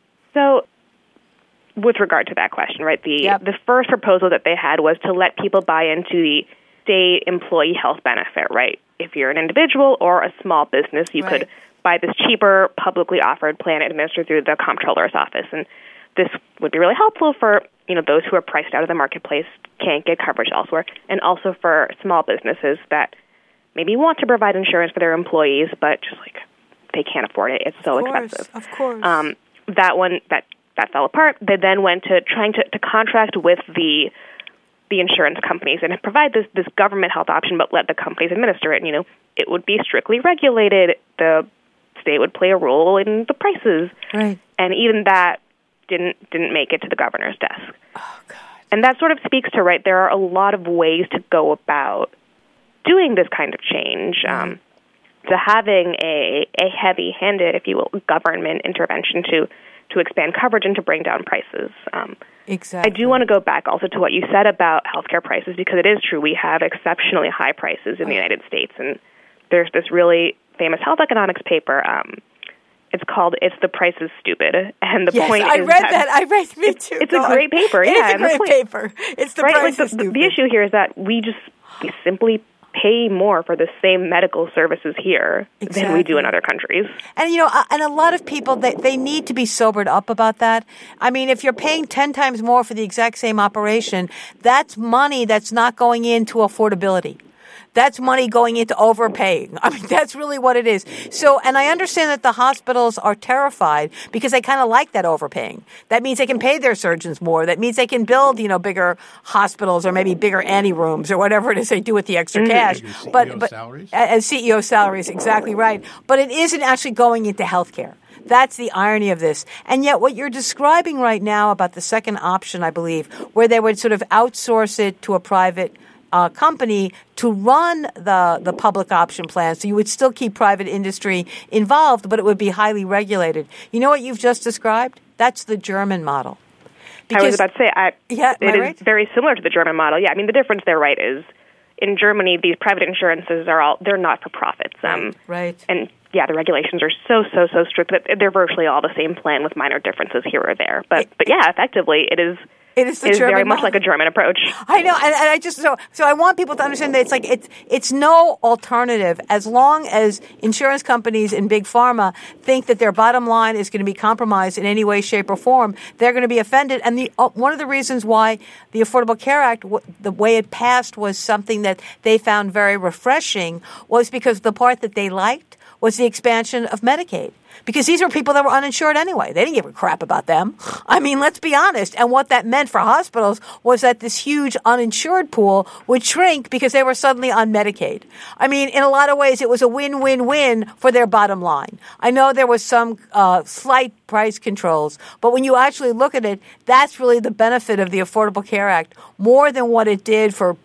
So with regard to that question, right, the first proposal that they had was to let people buy into the state employee health benefit, right? If you're an individual or a small business, you could buy this cheaper, publicly offered plan administered through the comptroller's office. And this would be really helpful for, you know, those who are priced out of the marketplace, can't get coverage elsewhere, and also for small businesses that maybe want to provide insurance for their employees, but just like they can't afford it. It's so expensive.
Of course.
That one, that fell apart. They then went to trying to contract with the insurance companies and provide this government health option, but let the companies administer it. And, you know, it would be strictly regulated. The state would play a role in the prices.
Right.
And even that didn't make it to the governor's desk.
Oh, God.
And that sort of speaks to, right, there are a lot of ways to go about doing this kind of change. To having a heavy-handed, if you will, government intervention to expand coverage and to bring down prices.
Exactly.
I do want to go back also to what you said about healthcare prices, because it is true. We have exceptionally high prices in the United States, and there's this really famous health economics paper. It's called "It's the Price is Stupid," and the point
I
is
read that. I read me too.
It's a great paper.
It's a great paper. It's the price is stupid.
The issue here is that we simply pay more for the same medical services here than we do in other countries.
And, you know, and a lot of people, they need to be sobered up about that. I mean, if you're paying 10 times more for the exact same operation, that's money that's not going into affordability. That's money going into overpaying. I mean, that's really what it is. So, and I understand that the hospitals are terrified because they kind of like that overpaying. That means they can pay their surgeons more. That means they can build, you know, bigger hospitals or maybe bigger ante rooms or whatever it is they do with the extra cash.
CEO salaries?
As CEO salaries, exactly right. But it isn't actually going into healthcare. That's the irony of this. And yet what you're describing right now about the second option, I believe, where they would sort of outsource it to a private company to run the public option plan. So you would still keep private industry involved, but it would be highly regulated. You know what you've just described? That's the German model.
Because, I was about to say, it is
right?
very similar to the German model. Yeah, I mean, the difference there, right, is in Germany, these private insurances they're not for profits.
Right.
And yeah, the regulations are so strict that they're virtually all the same plan with minor differences here or there. But yeah, effectively, it is very much like a German approach.
I know, and I just so I want people to understand that it's like it's no alternative as long as insurance companies and big pharma think that their bottom line is going to be compromised in any way, shape, or form. They're going to be offended. And one of the reasons why the Affordable Care Act, the way it passed, was something that they found very refreshing, was because the part that they liked was the expansion of Medicaid. Because these were people that were uninsured anyway. They didn't give a crap about them. I mean, let's be honest. And what that meant for hospitals was that this huge uninsured pool would shrink because they were suddenly on Medicaid. I mean, in a lot of ways, it was a win-win-win for their bottom line. I know there was some slight price controls, but when you actually look at it, that's really the benefit of the Affordable Care Act, more than what it did for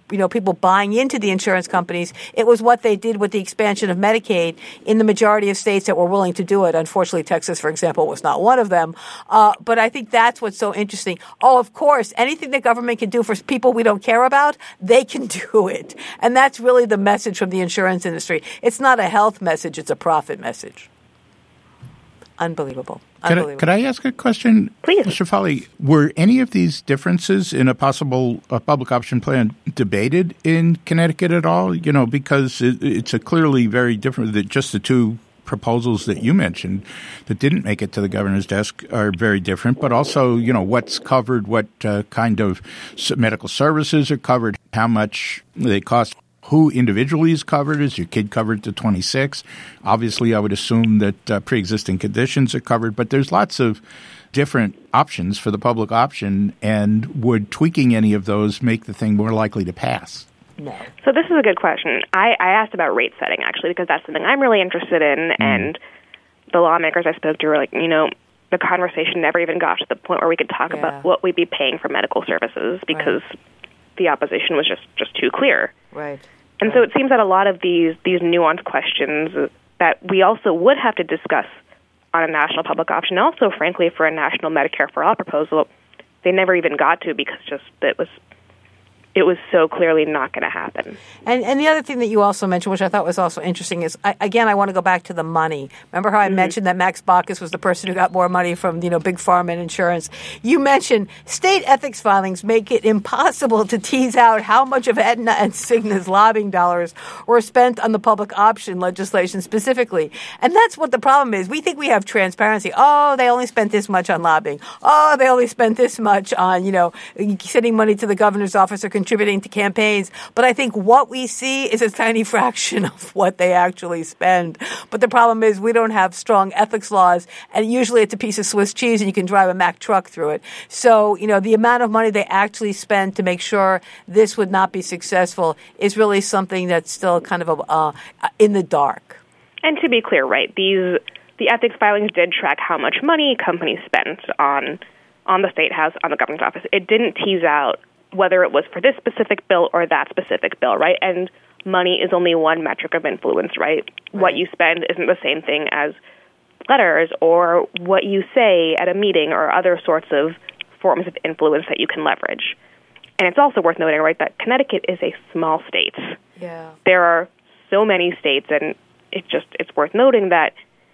people buying into the insurance companies. It was what they did with the expansion of Medicaid in the majority of states that were willing to do it. Unfortunately, Texas, for example, was not one of them. But I think that's what's so interesting. Oh, of course, anything the government can do for people we don't care about, they can do it. And that's really the message from the insurance industry. It's not a health message, it's a profit message. Unbelievable.
Could I ask a question?
Please.
Mr. Foley, were any of these differences in a possible public option plan debated in Connecticut at all? Because it's a clearly very different than just the two proposals that you mentioned that didn't make it to the governor's desk are very different, but also, what's covered, what kind of medical services are covered, how much they cost. Who individually is covered? Is your kid covered to 26? Obviously, I would assume that pre-existing conditions are covered, but there's lots of different options for the public option, and would tweaking any of those make the thing more likely to pass?
No. So this is a good question. I asked about rate setting, actually, because that's something I'm really interested in, and the lawmakers I spoke to were like, the conversation never even got to the point where we could talk about what we'd be paying for medical services because the opposition was just too clear.
Right.
And so it seems that a lot of these nuanced questions that we also would have to discuss on a national public option, also, frankly, for a national Medicare for All proposal, they never even got to because it was so clearly not going to happen.
And the other thing that you also mentioned, which I thought was also interesting, is, I want to go back to the money. Remember how I mentioned that Max Baucus was the person who got more money from, Big Pharma and insurance? You mentioned state ethics filings make it impossible to tease out how much of Aetna and Cigna's lobbying dollars were spent on the public option legislation specifically. And that's what the problem is. We think we have transparency. Oh, they only spent this much on lobbying. Oh, they only spent this much on, sending money to the governor's office or contributing to campaigns. But I think what we see is a tiny fraction of what they actually spend. But the problem is we don't have strong ethics laws, and usually it's a piece of Swiss cheese and you can drive a Mack truck through it. So, the amount of money they actually spend to make sure this would not be successful is really something that's still kind of in the dark.
And to be clear, right, the ethics filings did track how much money companies spent on the State House, on the governor's office. It didn't tease out whether it was for this specific bill or that specific bill, right? And money is only one metric of influence, right? What you spend isn't the same thing as letters or what you say at a meeting or other sorts of forms of influence that you can leverage. And it's also worth noting, right, that Connecticut is a small state.
Yeah.
There are so many states, and it's worth noting that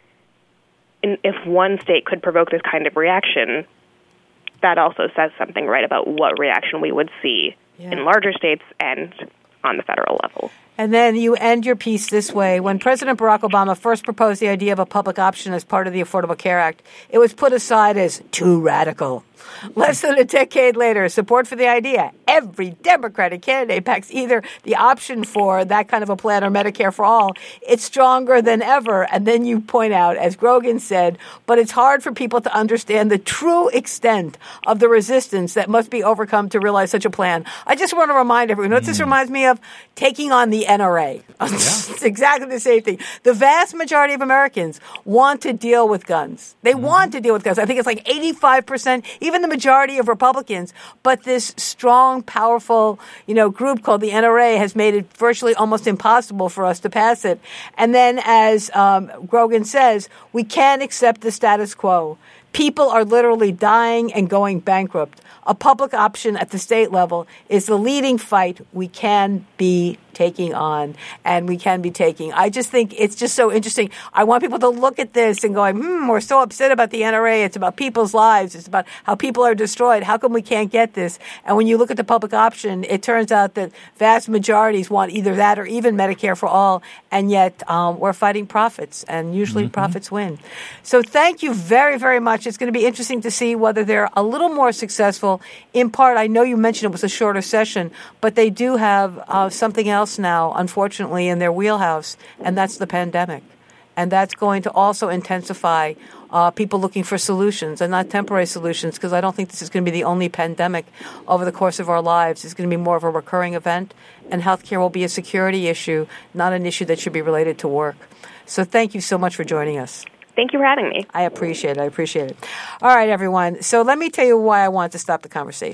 if one state could provoke this kind of reaction, that also says something, right, about what reaction we would see in larger states and on the federal level.
And then you end your piece this way. When President Barack Obama first proposed the idea of a public option as part of the Affordable Care Act, it was put aside as too radical. Less than a decade later, support for the idea. Every Democratic candidate backs either the option for that kind of a plan or Medicare for all. It's stronger than ever. And then you point out, as Grogan said, but it's hard for people to understand the true extent of the resistance that must be overcome to realize such a plan. I just want to remind everyone, what this reminds me of? Taking on the NRA. It's exactly the same thing. The vast majority of Americans want to deal with guns. They want to deal with guns. I think it's like 85%, even the majority of Republicans. But this strong, powerful, group called the NRA has made it virtually almost impossible for us to pass it. And then, as Grogan says, we can't accept the status quo. People are literally dying and going bankrupt. A public option at the state level is the leading fight we can be taking on and we can be taking. I just think it's just so interesting. I want people to look at this and going, we're so upset about the NRA. It's about people's lives. It's about how people are destroyed. How come we can't get this? And when you look at the public option, it turns out that vast majorities want either that or even Medicare for all. And yet we're fighting profits, and usually profits win. So thank you very, very much. It's going to be interesting to see whether they're a little more successful. In part, I know you mentioned it was a shorter session, but they do have something else now, unfortunately, in their wheelhouse, and that's the pandemic. And that's going to also intensify people looking for solutions, and not temporary solutions, because I don't think this is going to be the only pandemic over the course of our lives. It's going to be more of a recurring event, and healthcare will be a security issue, not an issue that should be related to work. So thank you so much for joining us.
Thank you for having me.
I appreciate it. All right, everyone. So let me tell you why I want to stop the conversation.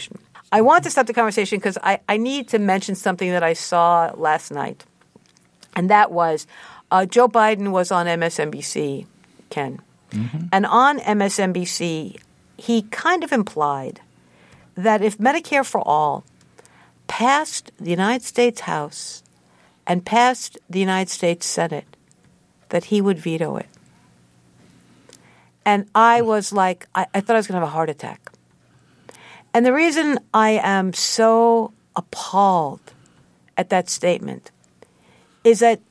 I want to stop the conversation because I need to mention something that I saw last night. And that was Joe Biden was on MSNBC, Ken. Mm-hmm. And on MSNBC, he kind of implied that if Medicare for All passed the United States House and passed the United States Senate, that he would veto it. And I was like, I thought I was going to have a heart attack. And the reason I am so appalled at that statement is that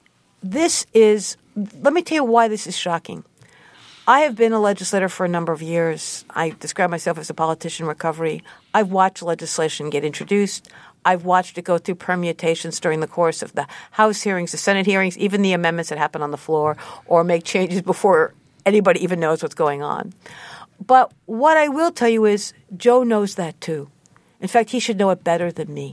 let me tell you why this is shocking. I have been a legislator for a number of years. I describe myself as a politician in recovery. I've watched legislation get introduced. I've watched it go through permutations during the course of the House hearings, the Senate hearings, even the amendments that happen on the floor, or make changes before anybody even knows what's going on. But what I will tell you is Joe knows that too. In fact, he should know it better than me.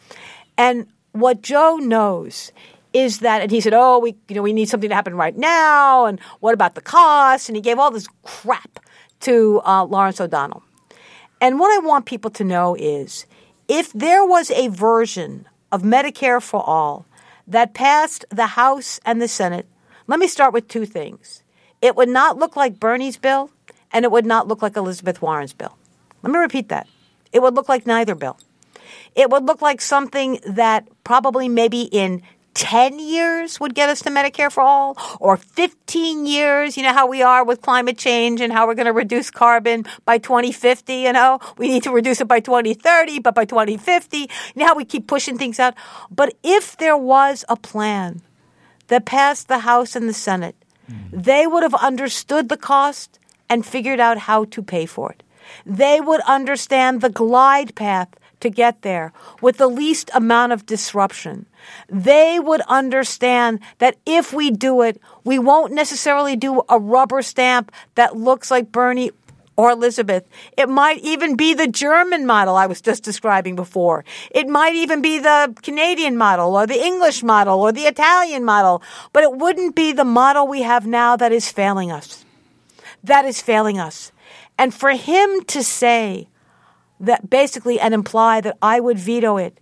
And what Joe knows is that, and he said, we need something to happen right now, and what about the cost? And he gave all this crap to Lawrence O'Donnell. And what I want people to know is if there was a version of Medicare for All that passed the House and the Senate, let me start with two things. It would not look like Bernie's bill, and it would not look like Elizabeth Warren's bill. Let me repeat that. It would look like neither bill. It would look like something that probably maybe in 10 years would get us to Medicare for All, or 15 years. You know how we are with climate change and how we're going to reduce carbon by 2050, We need to reduce it by 2030, but by 2050, you know how we keep pushing things out. But if there was a plan that passed the House and the Senate, they would have understood the cost and figured out how to pay for it. They would understand the glide path to get there with the least amount of disruption. They would understand that if we do it, we won't necessarily do a rubber stamp that looks like Bernie or Elizabeth. It might even be the German model I was just describing before. It might even be the Canadian model or the English model or the Italian model, but it wouldn't be the model we have now that is failing us. That is failing us. And for him to say that basically and imply that I would veto it,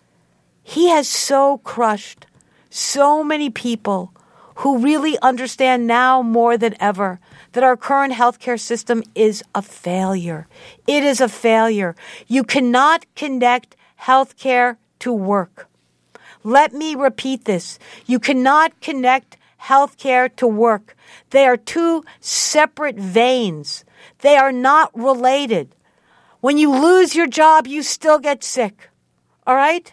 he has so crushed so many people who really understand now more than ever that our current healthcare system is a failure. It is a failure. You cannot connect healthcare to work. Let me repeat this. You cannot connect healthcare to work. They are two separate veins. They are not related. When you lose your job, you still get sick. All right?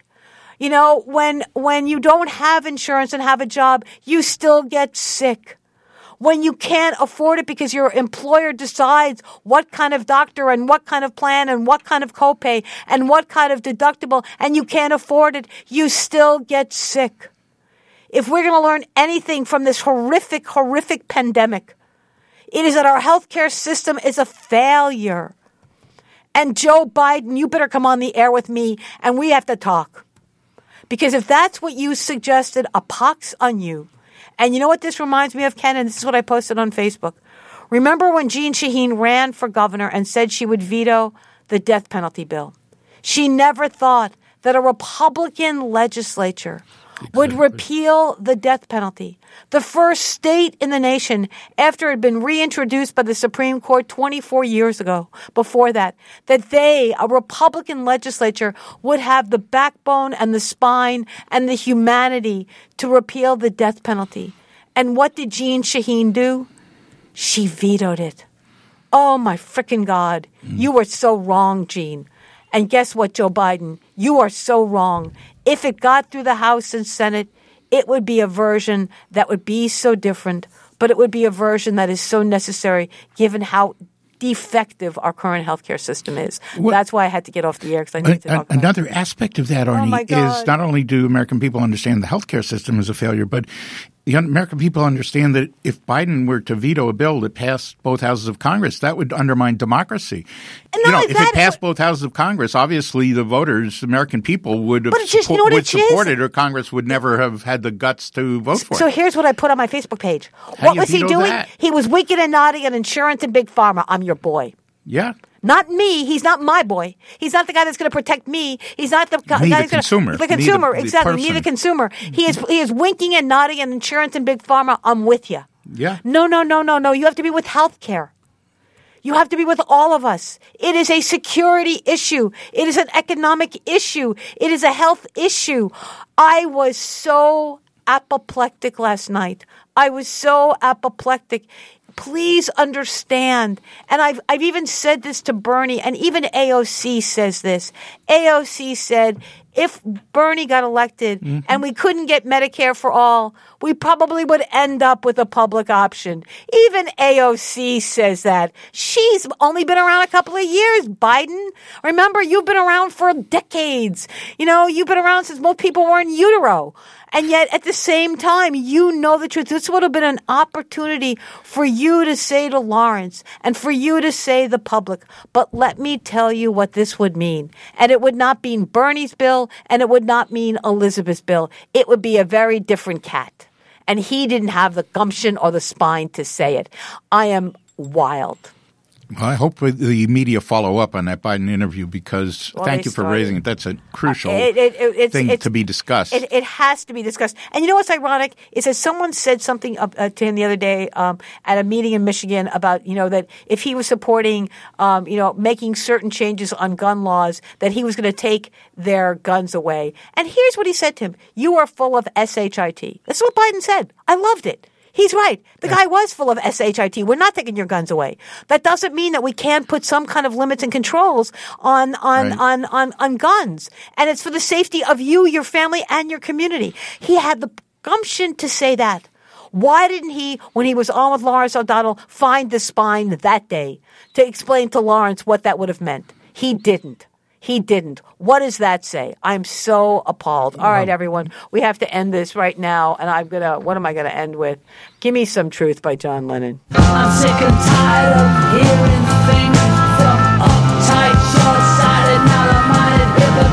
When you don't have insurance and have a job, you still get sick. When you can't afford it because your employer decides what kind of doctor and what kind of plan and what kind of copay and what kind of deductible, and you can't afford it, you still get sick. If we're going to learn anything from this horrific, horrific pandemic, it is that our healthcare system is a failure. And Joe Biden, you better come on the air with me and we have to talk. Because if that's what you suggested, a pox on you. And you know what this reminds me of, Ken? And this is what I posted on Facebook. Remember when Jeanne Shaheen ran for governor and said she would veto the death penalty bill? She never thought that a Republican legislature would repeal the death penalty. The first state in the nation, after it had been reintroduced by the Supreme Court 24 years ago, before that a Republican legislature, would have the backbone and the spine and the humanity to repeal the death penalty. And what did Jeanne Shaheen do? She vetoed it. Oh, my frickin' God. You were so wrong, Jeanne. And guess what, Joe Biden? You are so wrong. If it got through the House and Senate, it would be a version that would be so different, but it would be a version that is so necessary given how defective our current healthcare system is. Well, that's why I had to get off the air, because I need to talk about
another aspect of that, Arnie, is not only do American people understand the healthcare system is a failure, but the American people understand that if Biden were to veto a bill that passed both houses of Congress, that would undermine democracy. If it passed both houses of Congress, obviously the voters, the American people, would support it, or Congress would never have had the guts to vote for it.
So here's what I put on my Facebook page. What was he doing? He was winking and nodding at insurance and Big Pharma. I'm your boy.
Yeah.
Not me. He's not my boy. He's not the guy that's going to protect me. He's not the guy
the consumer.
The consumer,
the
exactly. Me, the consumer. He is winking and nodding at insurance and big pharma. I'm with you.
Yeah.
No. You have to be with healthcare. You have to be with all of us. It is a security issue. It is an economic issue. It is a health issue. I was so apoplectic last night. I was so apoplectic. Please understand. And I've even said this to Bernie, and even AOC says this. AOC said, if Bernie got elected and we couldn't get Medicare for all, we probably would end up with a public option. Even AOC says that. She's only been around a couple of years, Biden. Remember, you've been around for decades. You've been around since most people were in utero. And yet, at the same time, you know the truth. This would have been an opportunity for you to say to Lawrence and for you to say the public, but let me tell you what this would mean. And it would not mean Bernie's bill, and it would not mean Elizabeth's bill. It would be a very different cat. And he didn't have the gumption or the spine to say it. I am wild.
Well, I hope the media follow up on that Biden interview because thank you for raising it. That's a crucial thing to be discussed.
It has to be discussed. And you know what's ironic is that someone said something to him the other day at a meeting in Michigan about, that if he was supporting, making certain changes on gun laws, that he was going to take their guns away. And here's what he said to him. You are full of SHIT. That's what Biden said. I loved it. He's right. The guy was full of SHIT. We're not taking your guns away. That doesn't mean that we can't put some kind of limits and controls on guns. And it's for the safety of you, your family, and your community. He had the gumption to say that. Why didn't he, when he was on with Lawrence O'Donnell, find the spine that day to explain to Lawrence what that would have meant? He didn't. He didn't. What does that say? I'm so appalled. All right, everyone. We have to end this right now. And what am I going to end with? Give Me Some Truth by John Lennon.
I'm sick and tired of hearing things from uptight, short-sighted, narrow-minded